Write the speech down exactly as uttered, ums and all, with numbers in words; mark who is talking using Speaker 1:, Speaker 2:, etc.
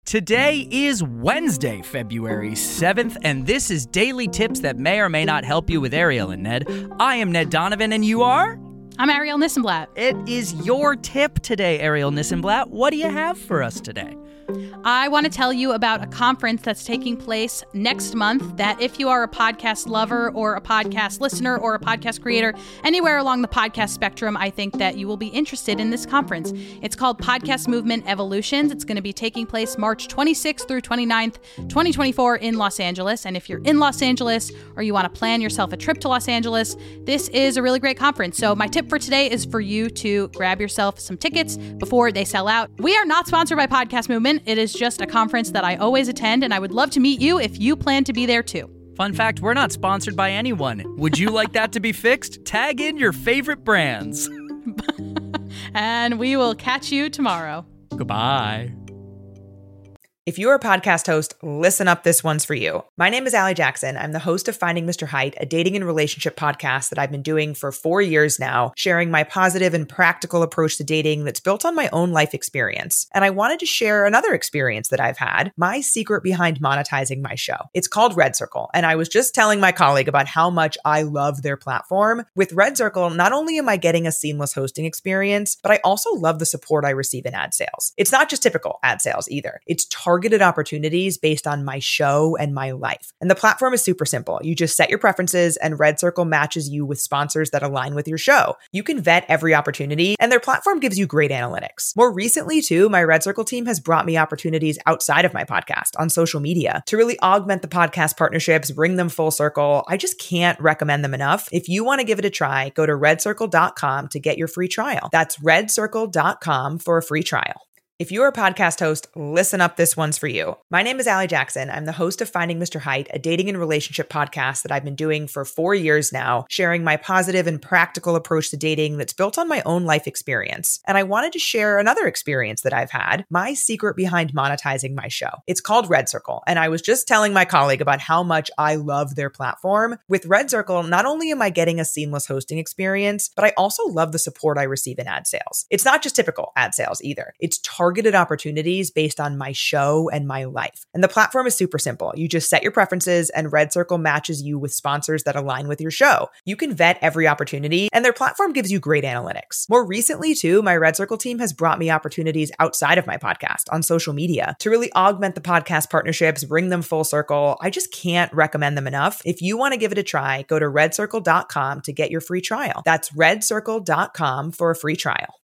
Speaker 1: Today is Wednesday, February seventh, and this is Daily Tips that may or may not help you with Ariel and Ned. I am Ned Donovan, and you are?
Speaker 2: I'm Ariel Nissenblatt.
Speaker 1: It is your tip today, Ariel Nissenblatt. What do you have for us today?
Speaker 2: I want to tell you about a conference that's taking place next month that if you are a podcast lover or a podcast listener or a podcast creator anywhere along the podcast spectrum, I think that you will be interested in this conference. It's called Podcast Movement Evolutions. It's going to be taking place March twenty-sixth through twenty-ninth, twenty twenty-four in Los Angeles. And if you're in Los Angeles or you want to plan yourself a trip to Los Angeles, this is a really great conference. So my tip for today is for you to grab yourself some tickets before they sell out. We are not sponsored by Podcast Movement. It is just a conference that I always attend, and I would love to meet you if you plan to be there too.
Speaker 1: Fun fact, we're not sponsored by anyone. Would you like that to be fixed? Tag in your favorite brands.
Speaker 2: And we will catch you tomorrow.
Speaker 1: Goodbye.
Speaker 3: If you're a podcast host, listen up, this one's for you. My name is Allie Jackson. I'm the host of Finding Mister Height, a dating and relationship podcast that I've been doing for four years now, sharing my positive and practical approach to dating that's built on my own life experience. And I wanted to share another experience that I've had, my secret behind monetizing my show. It's called Red Circle, and I was just telling my colleague about how much I love their platform. With Red Circle, not only am I getting a seamless hosting experience, but I also love the support I receive in ad sales. It's not just typical ad sales either. It's targeted targeted opportunities based on my show and my life. And the platform is super simple. You just set your preferences and Red Circle matches you with sponsors that align with your show. You can vet every opportunity and their platform gives you great analytics. More recently too, my Red Circle team has brought me opportunities outside of my podcast on social media to really augment the podcast partnerships, bring them full circle. I just can't recommend them enough. If you want to give it a try, go to red circle dot com to get your free trial. That's red circle dot com for a free trial. If you're a podcast host, listen up, this one's for you. My name is Allie Jackson. I'm the host of Finding Mister Height, a dating and relationship podcast that I've been doing for four years now, sharing my positive and practical approach to dating that's built on my own life experience. And I wanted to share another experience that I've had, my secret behind monetizing my show. It's called Red Circle, and I was just telling my colleague about how much I love their platform. With Red Circle, not only am I getting a seamless hosting experience, but I also love the support I receive in ad sales. It's not just typical ad sales either. It's targeted targeted opportunities based on my show and my life. And the platform is super simple. You just set your preferences and Red Circle matches you with sponsors that align with your show. You can vet every opportunity and their platform gives you great analytics. More recently too, my Red Circle team has brought me opportunities outside of my podcast on social media to really augment the podcast partnerships, bring them full circle. I just can't recommend them enough. If you want to give it a try, go to red circle dot com to get your free trial. That's red circle dot com for a free trial.